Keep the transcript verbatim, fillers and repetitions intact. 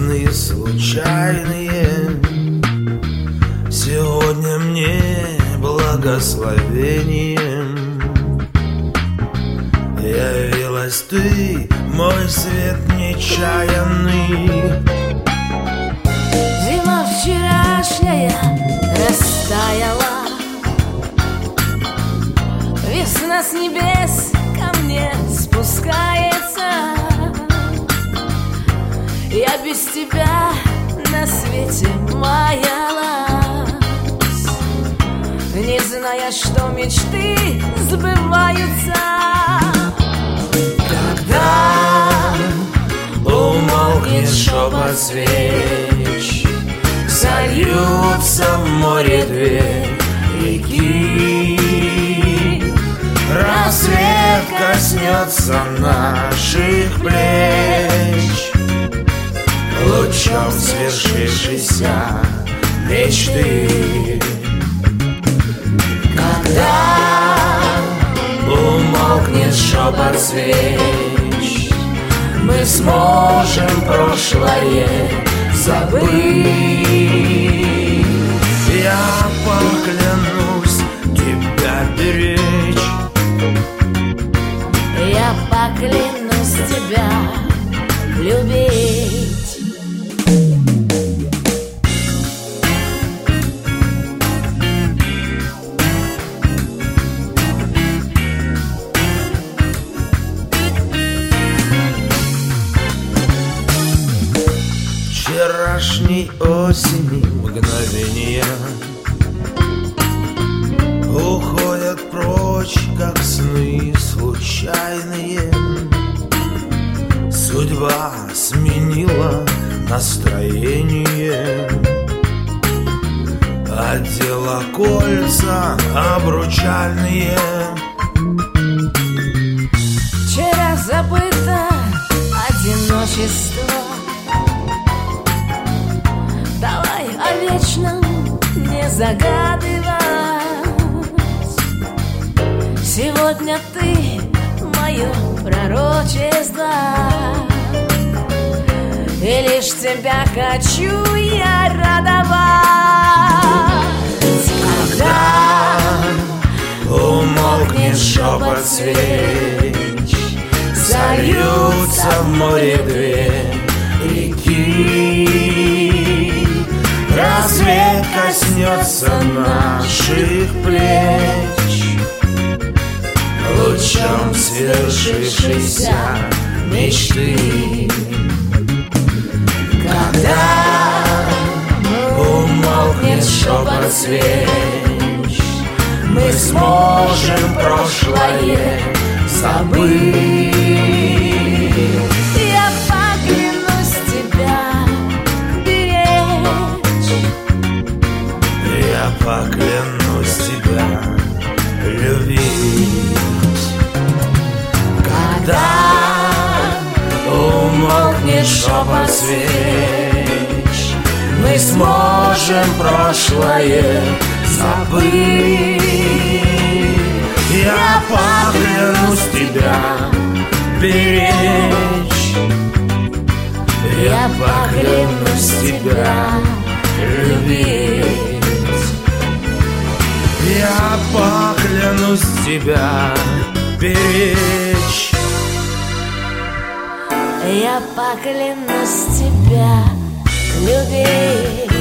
сны случайные. Сегодня мне благословением явилась ты, мой свет нечаянный. Зима вчерашняя растаяла, весна с небес ко мне спускается. Я без тебя на свете маялась, не зная, что мечты сбываются. Когда умолкнет шепот свеч, сольются в море две реки, рассвет коснется наших плеч лучом свершившейся мечты. Когда умолкнет шепот свеч, мы сможем прошлое забыть. Я поклянусь тебя беречь, я поклянусь тебя любить. Вчерашней осени мгновения уходят прочь, как сны случайные. Судьба сменила настроение, одела кольца обручальные. Вчера забыто одиночество, давай о вечном не загадывать. Сегодня ты мое пророчество, и лишь тебя хочу я радовать. Когда умолкнет шепот свеч, сольются в море две реки, рассвет коснется наших плеч лучом свершившейся мечты. Когда умолкнет шепот свеч, мы сможем прошлое забыть. Я поклянусь тебя беречь, я поклянусь тебя любить. Когда умолкнет шепот свеч, мы сможем прошлое забыть. Я поклянусь тебя беречь, я поклянусь тебя любить. Я поклянусь тебя беречь, я поклянусь тебя любить.